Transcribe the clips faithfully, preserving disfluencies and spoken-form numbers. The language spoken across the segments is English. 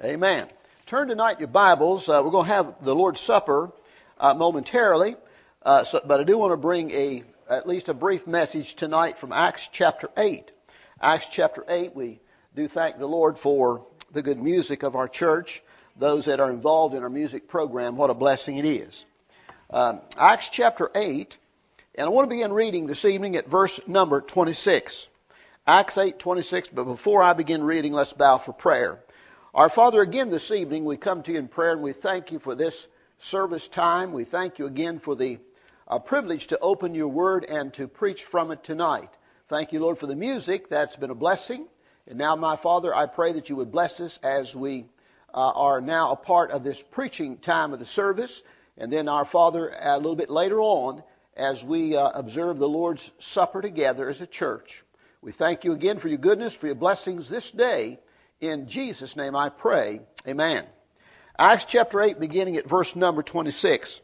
Amen. Turn tonight your Bibles. Uh, we're going to have the Lord's Supper uh, momentarily, uh, so, but I do want to bring a at least a brief message tonight from Acts chapter eight. Acts chapter eight, we do thank the Lord for the good music of our church, those that are involved in our music program. What a blessing it is. Um, Acts chapter eight, and I want to begin reading this evening at verse number twenty-six. Acts eight twenty-six, but before I begin reading, let's bow for prayer. Our Father, again this evening we come to you in prayer and we thank you for this service time. We thank you again for the uh, privilege to open your word and to preach from it tonight. Thank you, Lord, for the music. That's been a blessing. And now, my Father, I pray that you would bless us as we uh, are now a part of this preaching time of the service. And then, our Father, a little bit later on, as we uh, observe the Lord's Supper together as a church. We thank you again for your goodness, for your blessings this day. In Jesus' name I pray. Amen. Acts chapter eight, beginning at verse number twenty-six.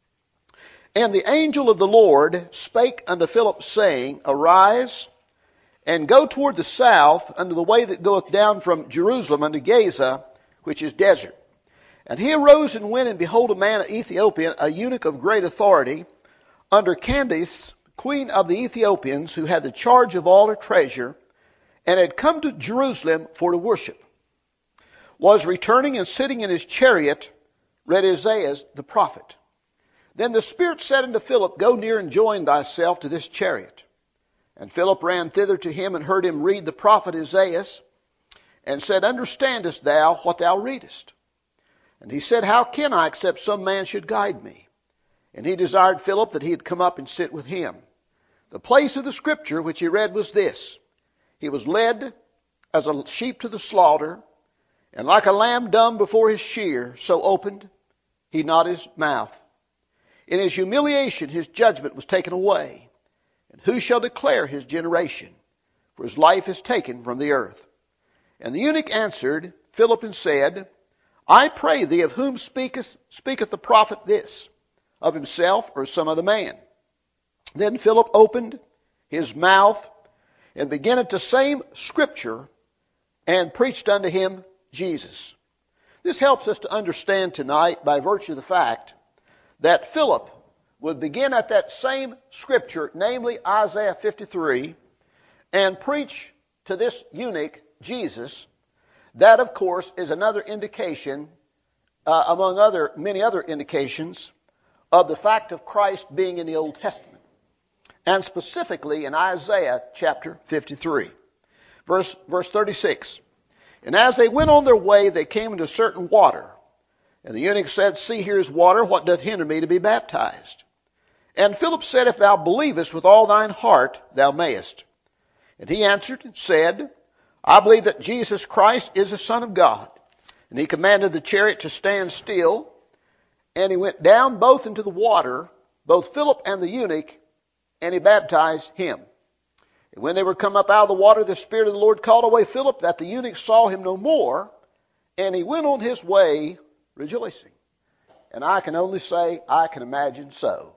And the angel of the Lord spake unto Philip, saying, Arise, and go toward the south, unto the way that goeth down from Jerusalem unto Gaza, which is desert. And he arose and went, and behold, a man of Ethiopia, a eunuch of great authority, under Candace, queen of the Ethiopians, who had the charge of all her treasure, and had come to Jerusalem for to worship, was returning and sitting in his chariot, read Isaiah the prophet. Then the Spirit said unto Philip, Go near and join thyself to this chariot. And Philip ran thither to him and heard him read the prophet Isaiah, and said, Understandest thou what thou readest? And he said, How can I, except some man should guide me? And he desired Philip that he had come up and sit with him. The place of the scripture which he read was this: He was led as a sheep to the slaughter, and like a lamb dumb before his shear, so opened he not his mouth. In his humiliation his judgment was taken away. And who shall declare his generation? For his life is taken from the earth. And the eunuch answered Philip and said, I pray thee, of whom speaketh, speaketh the prophet this? Of himself or some other man? Then Philip opened his mouth, and began at the same scripture, and preached unto him Jesus. This helps us to understand tonight by virtue of the fact that Philip would begin at that same scripture, namely Isaiah fifty-three, and preach to this eunuch Jesus. That, of course, is another indication, uh, among other many other indications, of the fact of Christ being in the Old Testament. And specifically in Isaiah chapter fifty-three, verse, verse thirty-six. And as they went on their way, they came into certain water. And the eunuch said, See, here is water. What doth hinder me to be baptized? And Philip said, If thou believest with all thine heart, thou mayest. And he answered and said, I believe that Jesus Christ is the Son of God. And he commanded the chariot to stand still. And he went down both into the water, both Philip and the eunuch, and he baptized him. And when they were come up out of the water, the Spirit of the Lord called away Philip, that the eunuch saw him no more, and he went on his way rejoicing. And I can only say, I can imagine so.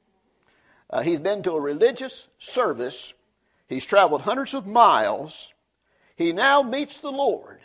Uh, he's been to a religious service. He's traveled hundreds of miles. He now meets the Lord.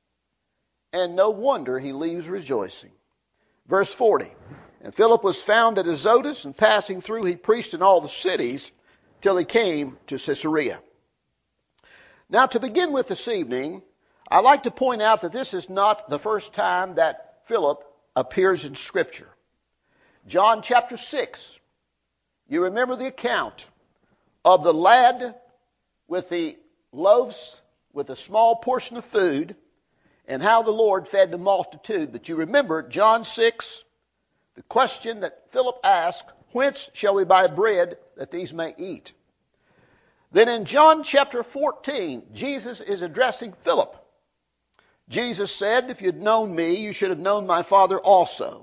And no wonder he leaves rejoicing. Verse forty. And Philip was found at Azotus, and passing through he preached in all the cities till he came to Caesarea. Now, to begin with this evening, I'd like to point out that this is not the first time that Philip appears in Scripture. John chapter six, you remember the account of the lad with the loaves, with a small portion of food, and how the Lord fed the multitude. But you remember John six, the question that Philip asked, Whence shall we buy bread that these may eat? Then in John chapter fourteen, Jesus is addressing Philip. Jesus said, If you'd known me, you should have known my Father also.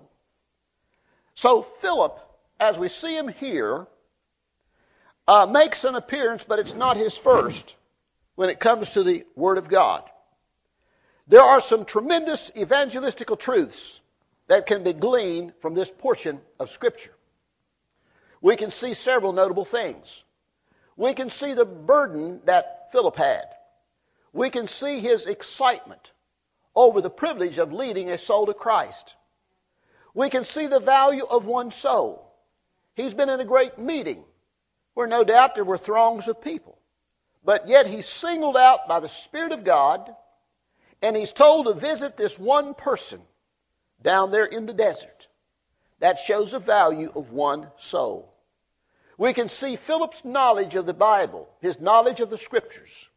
So Philip, as we see him here, uh, makes an appearance, but it's not his first when it comes to the Word of God. There are some tremendous evangelistical truths that can be gleaned from this portion of Scripture. We can see several notable things. We can see the burden that Philip had. We can see his excitement over the privilege of leading a soul to Christ. We can see the value of one soul. He's been in a great meeting where no doubt there were throngs of people. But yet he's singled out by the Spirit of God, and he's told to visit this one person down there in the desert. That shows the value of one soul. We can see Philip's knowledge of the Bible, his knowledge of the Scriptures.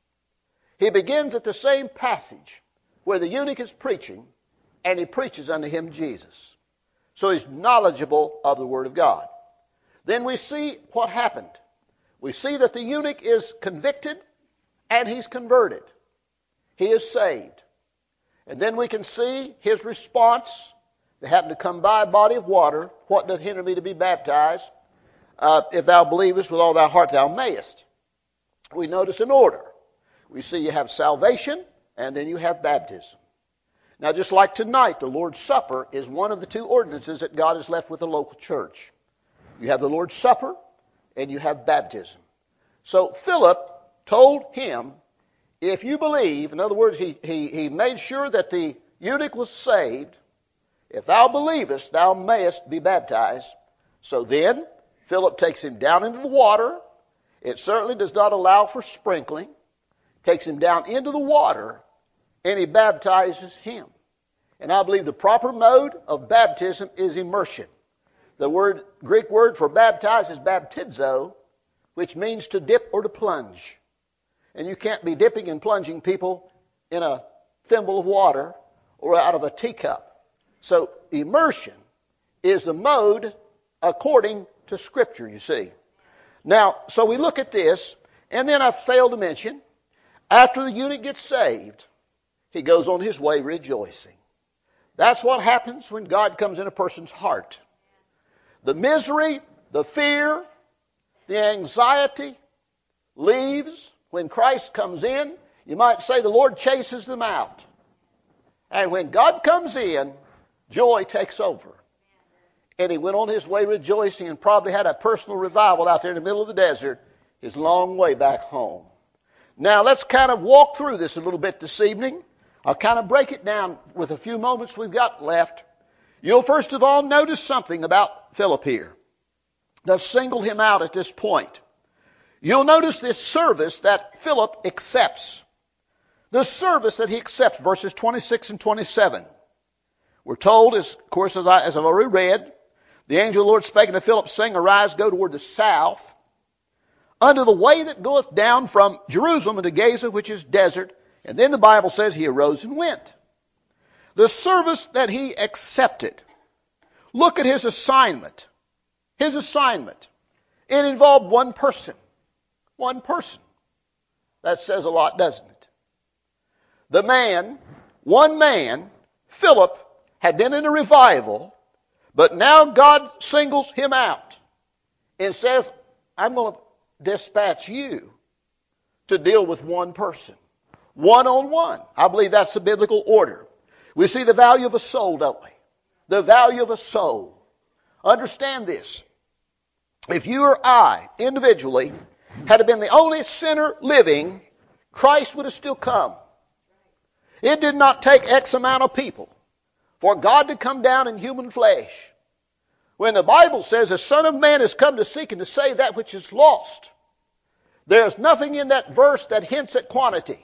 He begins at the same passage where the eunuch is preaching, and he preaches unto him Jesus. So he's knowledgeable of the Word of God. Then we see what happened. We see that the eunuch is convicted and he's converted. He is saved. And then we can see his response. They happen to come by a body of water. What doth hinder me to be baptized? Uh, if thou believest with all thy heart, thou mayest. We notice an order. We see you have salvation, and then you have baptism. Now, just like tonight, the Lord's Supper is one of the two ordinances that God has left with the local church. You have the Lord's Supper, and you have baptism. So Philip told him, if you believe, in other words, he, he, he made sure that the eunuch was saved. If thou believest, thou mayest be baptized. So then, Philip takes him down into the water. It certainly does not allow for sprinkling. Takes him down into the water, and he baptizes him. And I believe the proper mode of baptism is immersion. The word Greek word for baptize is baptizo, which means to dip or to plunge. And you can't be dipping and plunging people in a thimble of water or out of a teacup. So immersion is the mode according to Scripture, you see. Now, so we look at this, and then I failed to mention, after the eunuch gets saved, he goes on his way rejoicing. That's what happens when God comes in a person's heart. The misery, the fear, the anxiety leaves when Christ comes in. You might say the Lord chases them out. And when God comes in, joy takes over. And he went on his way rejoicing and probably had a personal revival out there in the middle of the desert, his long way back home. Now let's kind of walk through this a little bit this evening. I'll kind of break it down with a few moments we've got left. You'll first of all notice something about Philip here. Let's single him out at this point. You'll notice this service that Philip accepts. The service that he accepts, verses twenty-six and twenty-seven. We're told, as, of course, as, I, as I've already read, the angel of the Lord spake unto Philip, saying, Arise, go toward the south, unto the way that goeth down from Jerusalem into Gaza, which is desert. And then the Bible says he arose and went. The service that he accepted. Look at his assignment. His assignment. It involved one person. One person. That says a lot, doesn't it? The man, one man, Philip, had been in a revival, but now God singles him out and says, I'm going to dispatch you to deal with one person. One on one. I believe that's the biblical order. We see the value of a soul, don't we? The value of a soul. Understand this. If you or I, individually, had been the only sinner living, Christ would have still come. It did not take X amount of people for God to come down in human flesh. When the Bible says the Son of Man has come to seek and to save that which is lost, there's nothing in that verse that hints at quantity.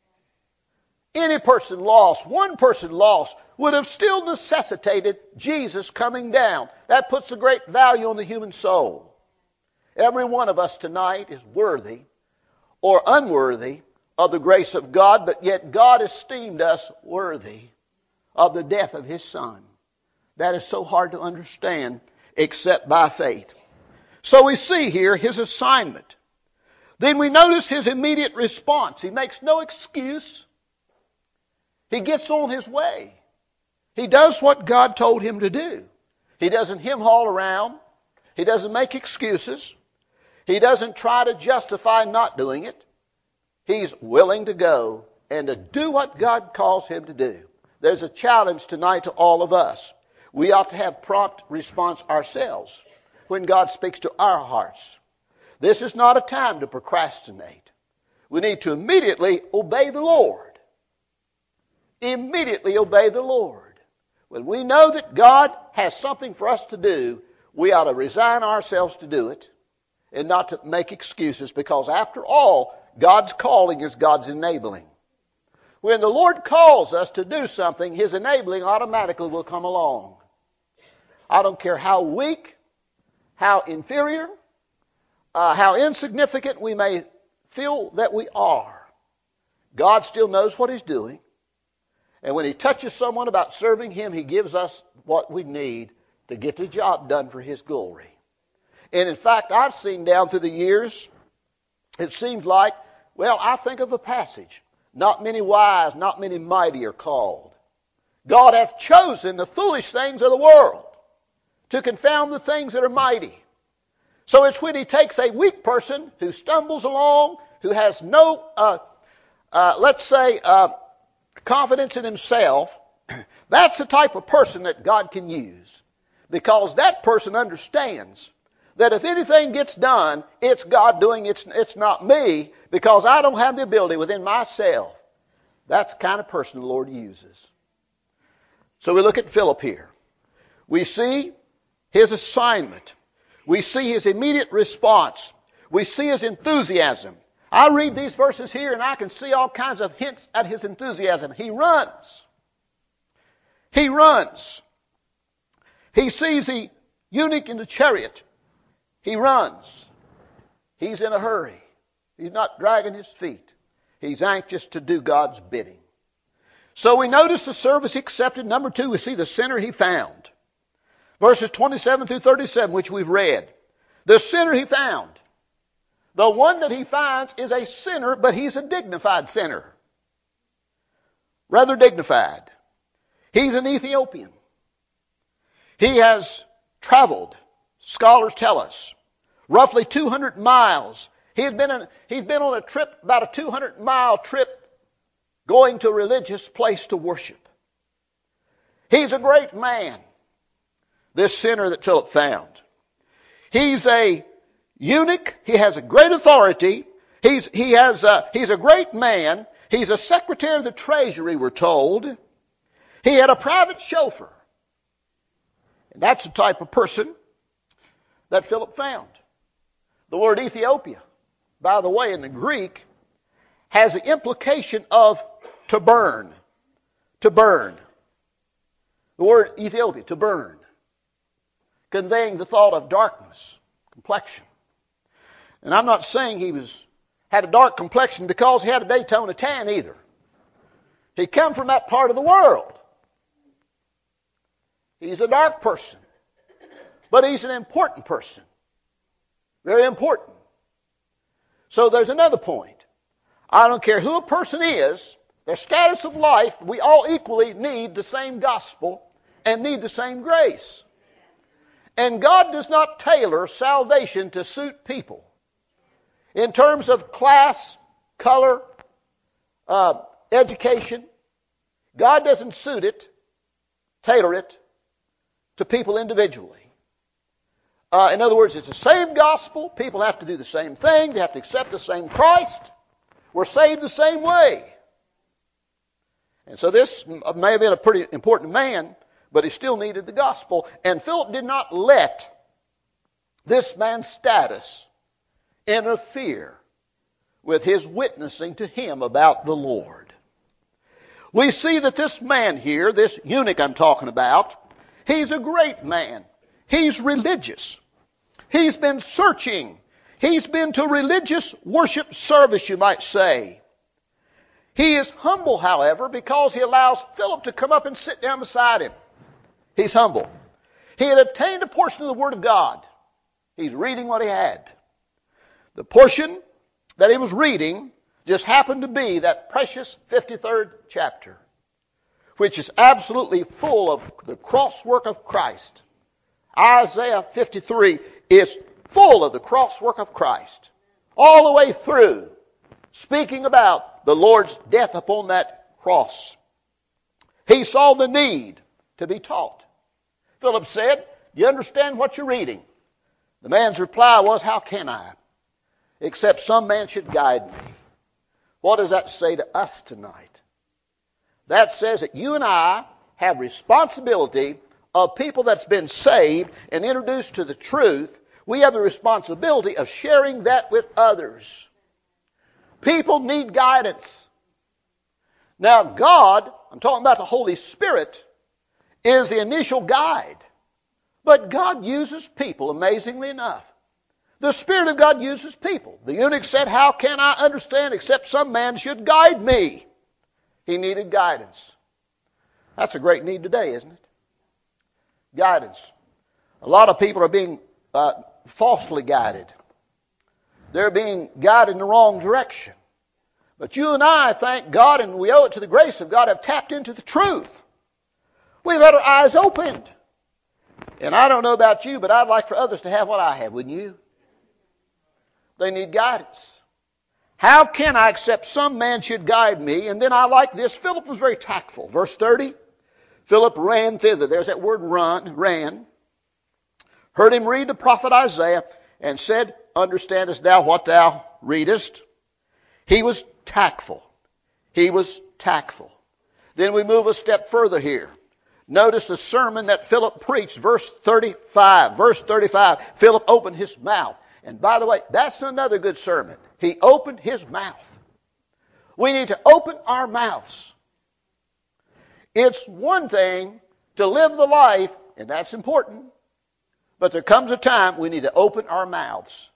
Any person lost, one person lost, would have still necessitated Jesus coming down. That puts a great value on the human soul. Every one of us tonight is worthy or unworthy of the grace of God, but yet God esteemed us worthy of the death of His Son. That is so hard to understand except by faith. So we see here His assignment. Then we notice His immediate response. He makes no excuse. He gets on His way. He does what God told him to do. He doesn't hem-haul around. He doesn't make excuses. He doesn't try to justify not doing it. He's willing to go and to do what God calls him to do. There's a challenge tonight to all of us. We ought to have prompt response ourselves when God speaks to our hearts. This is not a time to procrastinate. We need to immediately obey the Lord. immediately obey the Lord. When we know that God has something for us to do, we ought to resign ourselves to do it and not to make excuses, because after all, God's calling is God's enabling. When the Lord calls us to do something, His enabling automatically will come along. I don't care how weak, how inferior, uh, how insignificant we may feel that we are. God still knows what He's doing. And when He touches someone about serving Him, He gives us what we need to get the job done for His glory. And in fact, I've seen down through the years, it seems like, well, I think of a passage. Not many wise, not many mighty are called. God hath chosen the foolish things of the world to confound the things that are mighty. So it's when He takes a weak person who stumbles along, who has no, uh, uh, let's say, uh, confidence in himself, that's the type of person that God can use. Because that person understands that if anything gets done, it's God doing it, it's, it's not me, because I don't have the ability within myself. That's the kind of person the Lord uses. So we look at Philip here. We see his assignment. We see his immediate response. We see his enthusiasm. I read these verses here and I can see all kinds of hints at his enthusiasm. He runs. He runs. He sees the eunuch in the chariot. He runs. He's in a hurry. He's not dragging his feet. He's anxious to do God's bidding. So we notice the service he accepted. Number two, we see the sinner he found. Verses twenty-seven through thirty-seven, which we've read. The sinner he found. The one that he finds is a sinner, but he's a dignified sinner. Rather dignified. He's an Ethiopian. He has traveled, scholars tell us, roughly two hundred miles. He had been in, he's been on a trip, about a two hundred mile trip, going to a religious place to worship. He's a great man, this sinner that Philip found. He's a eunuch. He has a great authority. He's, he has a, he's a great man. He's a secretary of the treasury, we're told. He had a private chauffeur. And that's the type of person that Philip found. The word Ethiopia, by the way, in the Greek, has the implication of to burn. To burn. The word Ethiopia, to burn. Conveying the thought of darkness, complexion. And I'm not saying he was had a dark complexion because he had a Daytona tan either. He come from that part of the world. He's a dark person. But he's an important person. Very important. So there's another point. I don't care who a person is, their status of life, we all equally need the same gospel and need the same grace. And God does not tailor salvation to suit people. In terms of class, color, uh, education, God doesn't suit it, tailor it to people individually. Uh, in other words, it's the same gospel. People have to do the same thing. They have to accept the same Christ. We're saved the same way. And so this may have been a pretty important man, but he still needed the gospel. And Philip did not let this man's status interfere with his witnessing to him about the Lord. We see that this man here, this eunuch I'm talking about, he's a great man. He's religious. He's been searching. He's been to religious worship service, you might say. He is humble, however, because he allows Philip to come up and sit down beside him. He's humble. He had obtained a portion of the Word of God. He's reading what he had. The portion that he was reading just happened to be that precious fifty-third chapter, which is absolutely full of the crosswork of Christ. Isaiah fifty-three is full of the crosswork of Christ, all the way through, speaking about the Lord's death upon that cross. He saw the need to be taught. Philip said, "Do you understand what you're reading?" The man's reply was, "How can I? Except some man should guide me." What does that say to us tonight? That says that you and I have responsibility of people that's been saved and introduced to the truth. We have the responsibility of sharing that with others. People need guidance. Now God, I'm talking about the Holy Spirit, is the initial guide. But God uses people, amazingly enough. The Spirit of God uses people. The eunuch said, how can I understand except some man should guide me? He needed guidance. That's a great need today, isn't it? Guidance. A lot of people are being uh, falsely guided. They're being guided in the wrong direction. But you and I, thank God, and we owe it to the grace of God, have tapped into the truth. We've had our eyes opened. And I don't know about you, but I'd like for others to have what I have, wouldn't you? They need guidance. How can I accept some man should guide me? And then I like this. Philip was very tactful. Verse thirty. Philip ran thither. There's that word run, ran. Heard him read the prophet Isaiah and said, understandest thou what thou readest? He was tactful. He was tactful. Then we move a step further here. Notice the sermon that Philip preached, verse thirty-five. Verse thirty-five, Philip opened his mouth. And by the way, that's another good sermon. He opened his mouth. We need to open our mouths. It's one thing to live the life, and that's important, but there comes a time we need to open our mouths.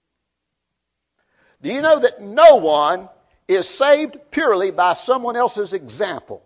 Do you know that no one is saved purely by someone else's example?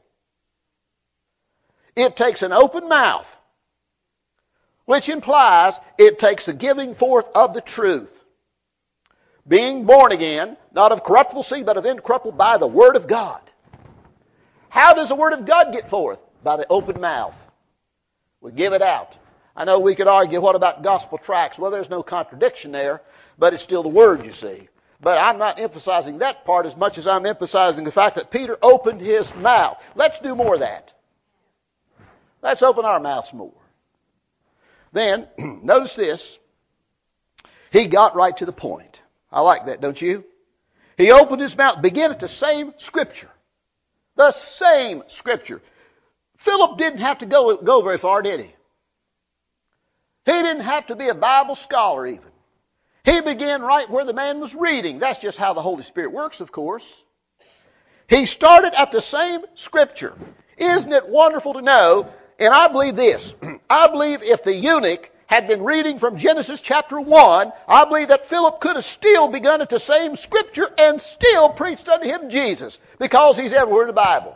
It takes an open mouth, which implies it takes the giving forth of the truth. Being born again, not of corruptible seed, but of incorruptible by the Word of God. How does the Word of God get forth? By the open mouth. We give it out. I know we could argue, what about gospel tracts? Well, there's no contradiction there, but it's still the Word, you see. But I'm not emphasizing that part as much as I'm emphasizing the fact that Peter opened his mouth. Let's do more of that. Let's open our mouths more. Then, notice this. He got right to the point. I like that, don't you? He opened his mouth, began at the same scripture. The same scripture. Philip didn't have to go, go very far, did he? He didn't have to be a Bible scholar even. He began right where the man was reading. That's just how the Holy Spirit works, of course. He started at the same scripture. Isn't it wonderful to know? And I believe this. I believe if the eunuch had been reading from Genesis chapter one, I believe that Philip could have still begun at the same scripture and still preached unto him Jesus, because he's everywhere in the Bible.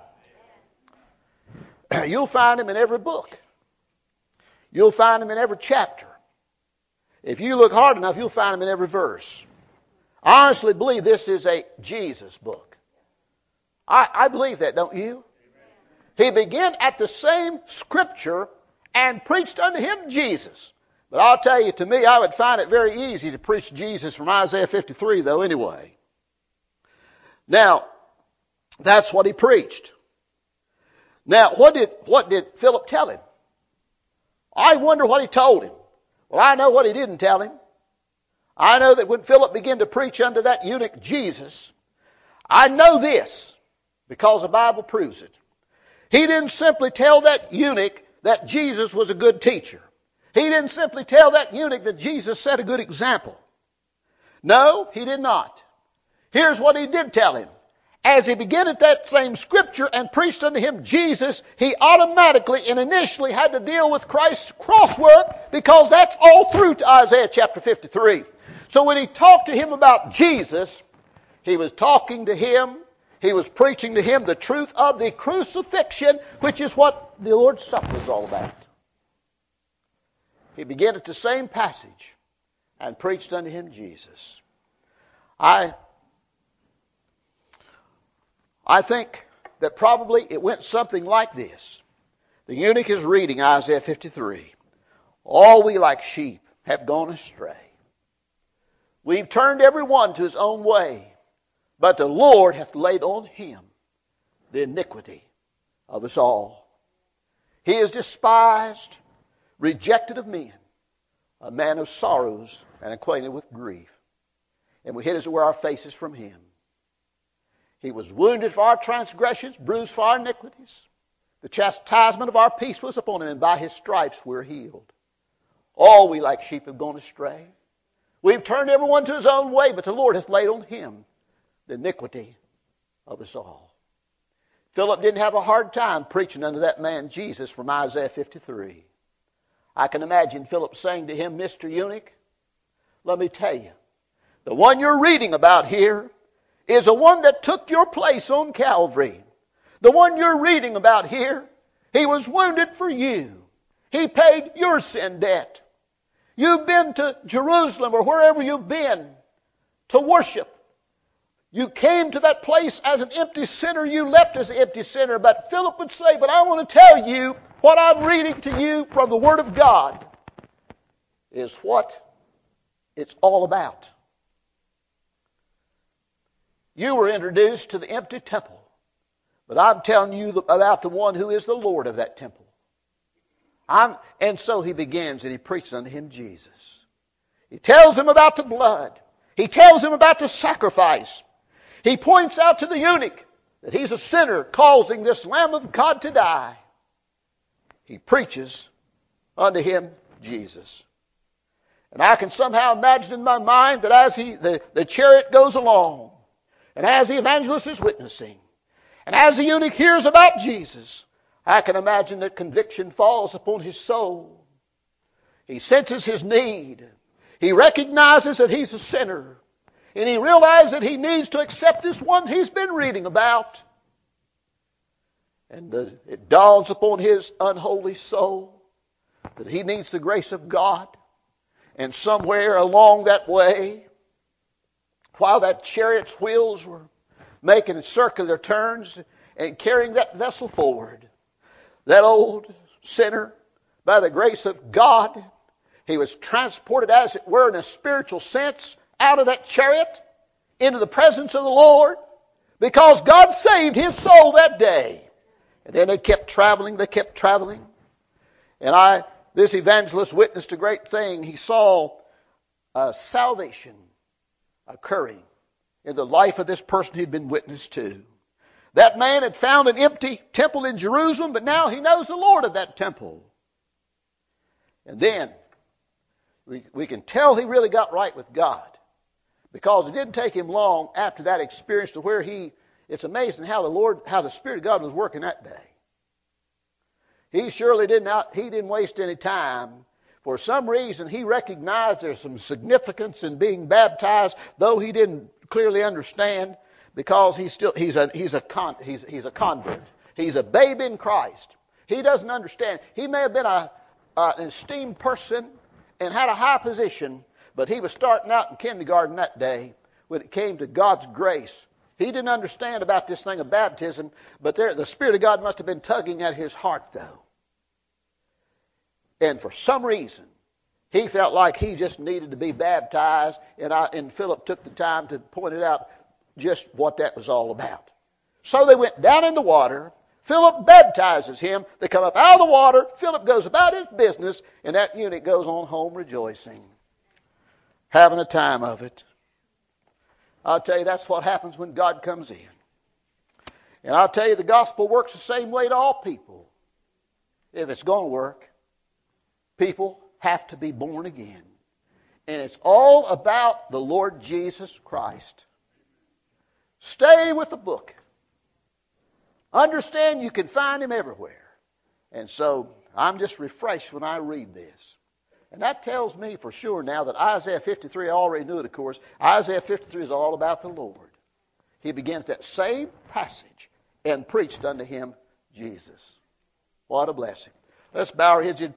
You'll find him in every book. You'll find him in every chapter. If you look hard enough, you'll find him in every verse. I honestly believe this is a Jesus book. I, I believe that, don't you? He began at the same scripture and preached unto him Jesus. But I'll tell you, to me, I would find it very easy to preach Jesus from Isaiah fifty-three, though, anyway. Now, that's what he preached. Now, what did, what did Philip tell him? I wonder what he told him. Well, I know what he didn't tell him. I know that when Philip began to preach unto that eunuch Jesus, I know this because the Bible proves it. He didn't simply tell that eunuch that Jesus was a good teacher. He didn't simply tell that eunuch that Jesus set a good example. No, he did not. Here's what he did tell him. As he began at that same scripture and preached unto him Jesus, he automatically and initially had to deal with Christ's crosswork, because that's all through to Isaiah chapter fifty-three. So when he talked to him about Jesus, he was talking to him, he was preaching to him the truth of the crucifixion, which is what the Lord's Supper is all about. He began at the same passage and preached unto him Jesus. I I think that probably it went something like this. The eunuch is reading Isaiah fifty-three. All we like sheep have gone astray. We've turned every one to his own way, but the Lord hath laid on him the iniquity of us all. He is despised, rejected of men, a man of sorrows and acquainted with grief. And we hid as it were our faces from him. He was wounded for our transgressions, bruised for our iniquities. The chastisement of our peace was upon him, and by his stripes we're healed. All we like sheep have gone astray. We've turned everyone to his own way, but the Lord hath laid on him the iniquity of us all. Philip didn't have a hard time preaching unto that man Jesus from Isaiah fifty-three. I can imagine Philip saying to him, Mister Eunuch, let me tell you, the one you're reading about here is the one that took your place on Calvary. The one you're reading about here, he was wounded for you. He paid your sin debt. You've been to Jerusalem or wherever you've been to worship. You came to that place as an empty sinner. You left as an empty sinner. But Philip would say, but I want to tell you what I'm reading to you from the Word of God is what it's all about. You were introduced to the empty temple, but I'm telling you about the one who is the Lord of that temple. I'm, and so he begins and he preaches unto him Jesus. He tells him about the blood. He tells him about the sacrifice. He points out to the eunuch that he's a sinner causing this Lamb of God to die. He preaches unto him Jesus. And I can somehow imagine in my mind that as he the, the chariot goes along, and as the evangelist is witnessing, and as the eunuch hears about Jesus, I can imagine that conviction falls upon his soul. He senses his need. He recognizes that he's a sinner. And he realizes that he needs to accept this one he's been reading about. And the, it dawns upon his unholy soul that he needs the grace of God. And somewhere along that way, while that chariot's wheels were making circular turns and carrying that vessel forward, that old sinner, by the grace of God, he was transported, as it were, in a spiritual sense, out of that chariot into the presence of the Lord, because God saved his soul that day. And then they kept traveling, they kept traveling. And I, this evangelist witnessed a great thing. He saw uh, salvation occurring in the life of this person he'd been witness to. That man had found an empty temple in Jerusalem, but now he knows the Lord of that temple. And then we, we can tell he really got right with God, because it didn't take him long after that experience to where he, it's amazing how the Lord, how the Spirit of God was working that day. He surely did not, he didn't waste any time. For some reason, he recognized there's some significance in being baptized, though he didn't clearly understand, because he's still, he's a, he's a, con, he's, he's a convert. He's a babe in Christ. He doesn't understand. He may have been a, uh, an esteemed person and had a high position, but he was starting out in kindergarten that day when it came to God's grace. He didn't understand about this thing of baptism, but there, the Spirit of God must have been tugging at his heart, though. And for some reason, he felt like he just needed to be baptized, and, I, and Philip took the time to point it out just what that was all about. So they went down in the water. Philip baptizes him. They come up out of the water. Philip goes about his business, and that eunuch goes on home rejoicing, having a time of it. I'll tell you, that's what happens when God comes in. And I'll tell you, the gospel works the same way to all people. If it's going to work, people have to be born again. And it's all about the Lord Jesus Christ. Stay with the book. Understand you can find him everywhere. And so I'm just refreshed when I read this. And that tells me for sure now that Isaiah fifty-three, I already knew it, of course. Isaiah fifty-three is all about the Lord. He begins that same passage and preached unto him Jesus. What a blessing. Let's bow our heads in